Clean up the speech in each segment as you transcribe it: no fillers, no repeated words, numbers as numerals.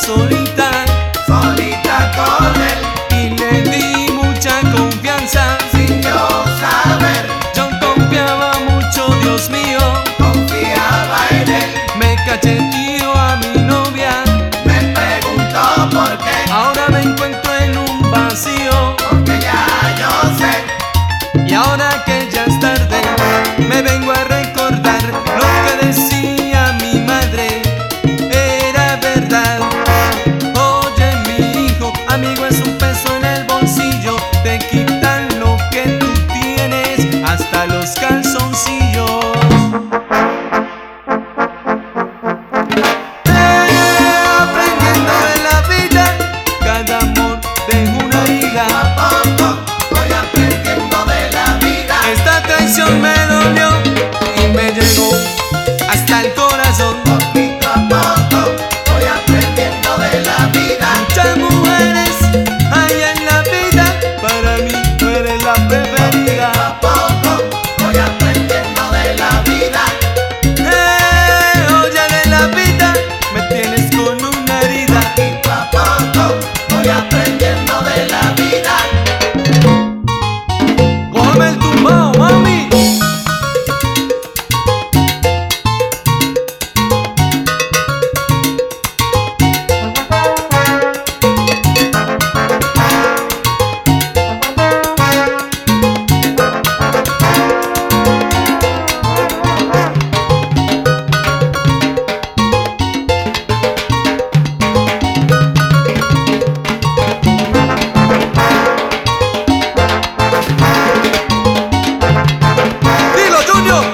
solita, solita con él, y le di mucha confianza. sin yo saber, Yo confiaba mucho, Dios mío, confiaba en él. me cacheteó a mi novia. Me preguntó por qué, Ahora me encuentro en un vacío, porque ya yo sé, y ahora que ya es tarde, me vengo a recordar lo que decía mi madre. Era verdad. Oye, mi hijo, amigo es un peso en el bolsillo, te quitan lo que tú tienes, hasta los calzoncillos. Aprendiendo de la vida, cada amor deja una herida. poco a poco voy aprendiendo de la vida. Esta traición me dolió y me llegó hasta el corazón. Poquito a poco voy aprendiendo de la vida. Muchas mujeres hay en la vida, para mí tú eres la preferida. A poco voy aprendiendo de la vida. Oye, de la vida me tienes con una herida. Poquito a poco voy aprendiendo de la vida. Cógeme el tumbao, mami. Dilo, Junior.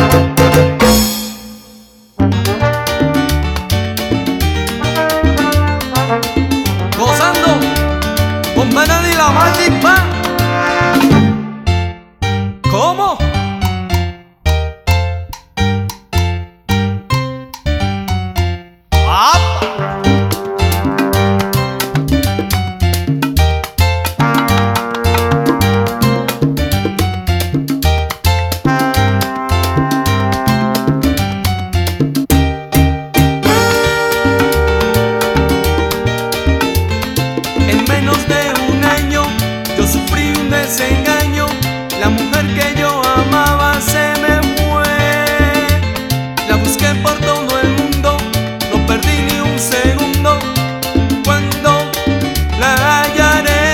Gozando con Melody la Magic Man. ¿Cómo? ¡Apa! En menos de un año yo sufrí un desengaño. La mujer que yo amaba se me fue. La busqué por todo el mundo, no perdí ni un segundo. Cuando la hallaré,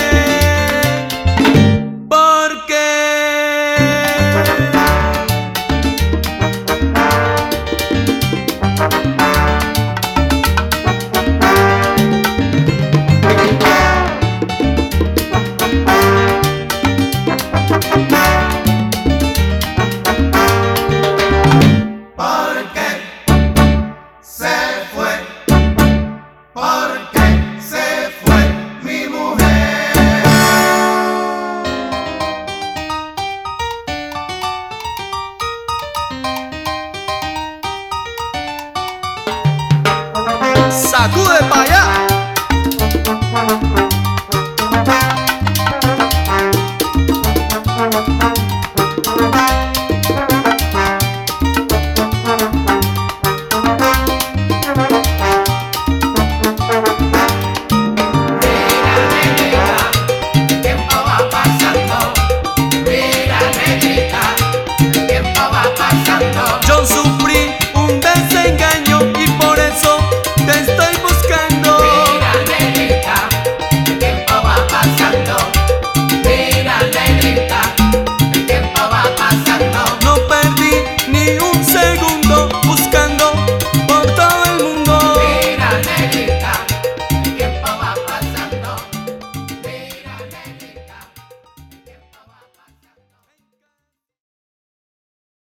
porque Porque se fue, porque se fue mi mujer. sacude pa' allá.